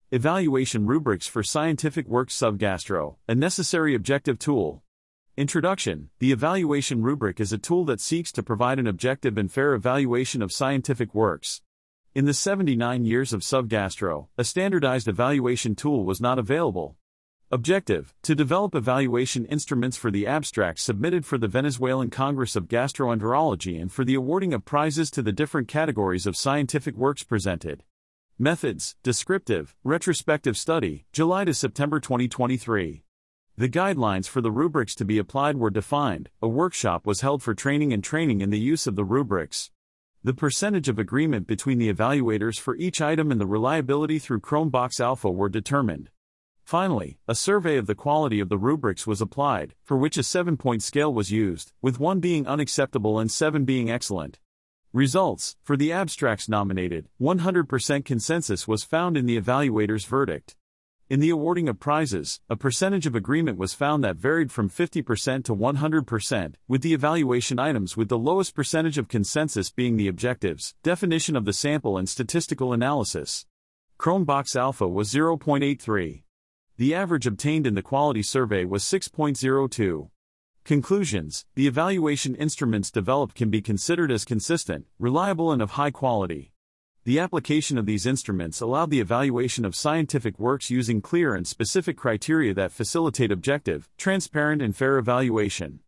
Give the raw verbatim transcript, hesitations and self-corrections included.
Evaluation rubrics for scientific works. Subgastro, a necessary objective tool. Introduction. The evaluation rubric is a tool that seeks to provide an objective and fair evaluation of scientific works. In the seventy-nine years of Subgastro, a standardized evaluation tool was not available. Objective: to develop evaluation instruments for the abstracts submitted for the Venezuelan Congress of Gastroenterology and for the awarding of prizes to the different categories of scientific works presented. Methods: descriptive, retrospective study, July to September twenty twenty-three. The guidelines for the rubrics to be applied were defined. A workshop was held for training and training in the use of the rubrics. The percentage of agreement between the evaluators for each item and the reliability through Chromebox Alpha were determined. Finally, a survey of the quality of the rubrics was applied, for which a seven-point scale was used, with one being unacceptable and seven being excellent. Results: for the abstracts nominated, one hundred percent consensus was found in the evaluator's verdict. In the awarding of prizes, a percentage of agreement was found that varied from fifty percent to one hundred percent, with the evaluation items with the lowest percentage of consensus being the objectives, definition of the sample and statistical analysis. Chromebox Alpha was zero point eight three. The average obtained in the quality survey was six point zero two. Conclusions: the evaluation instruments developed can be considered as consistent, reliable and of high quality. The application of these instruments allowed the evaluation of scientific works using clear and specific criteria that facilitate objective, transparent and fair evaluation.